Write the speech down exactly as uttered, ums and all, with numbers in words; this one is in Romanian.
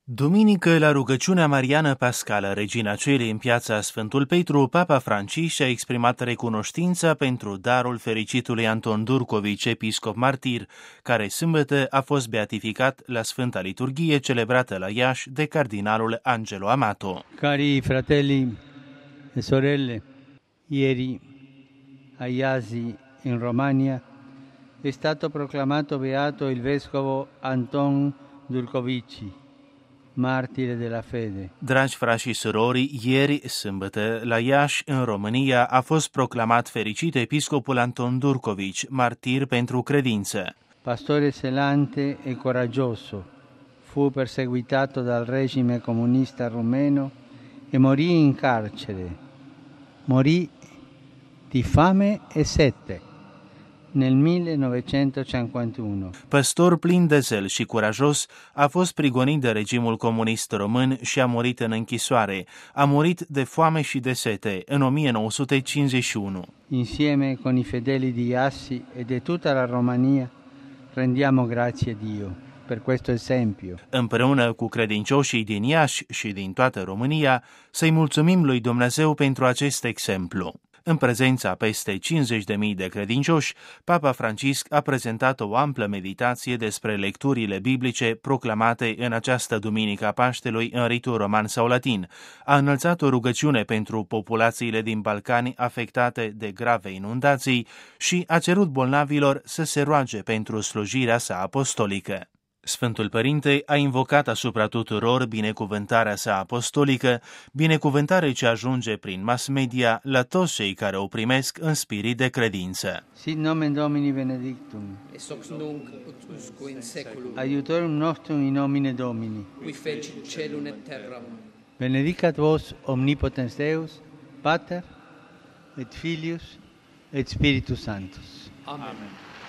Duminică, la rugăciunea mariană pascală Regina Coelii în piața Sfântul Petru, Papa Francisc și-a exprimat recunoștința pentru darul fericitului Anton Durcovici, episcop martir, care sâmbătă a fost beatificat la Sfânta Liturghie celebrată la Iași de cardinalul Angelo Amato. Cari fratelli e sorelle, ieri a Iasi in Romagna è stato proclamato beato il vescovo Anton Durcovici, martire della fede. Dragi frați și surori, ieri, sâmbătă, la Iași, în România, a fost proclamat fericit episcopul Anton Durcovici, martir pentru credință. Pastore zelante e coraggioso, fu perseguitato dal regime comunista rumeno e morì in carcere. Morì di fame e sete nel millenovecentocinquantuno. Păstor plin de zel și curajos, a fost prigonit de regimul comunist român și a murit în închisoare. A murit de foame și de sete în o mie nouă sute cincizeci și unu. Insieme con i fedeli di Iasi e di tutta la Romania rendiamo grazie Dio per questo esempio. Împreună cu credincioșii din Iași și din toată România, să-i mulțumim lui Dumnezeu pentru acest exemplu. În prezența peste cincizeci de mii de credincioși, Papa Francisc a prezentat o amplă meditație despre lecturile biblice proclamate în această duminică a Paștelui în ritul roman sau latin. A înălțat o rugăciune pentru populațiile din Balcani afectate de grave inundații și a cerut bolnavilor să se roage pentru slujirea sa apostolică. Sfântul Părinte a invocat asupra tuturor binecuvântarea sa apostolică, binecuvântare ce ajunge prin mass media la toți cei care o primesc în spirit de credință. Sit nomen Domini benedictum. Ex hoc nunc ut usque in saeculum. Aiutorium nostrum in nomine Domini. Qui fecit caelum et terram. Benedicat vos omnipotens Deus, Pater et Filius et Spiritus Sanctus. Amen.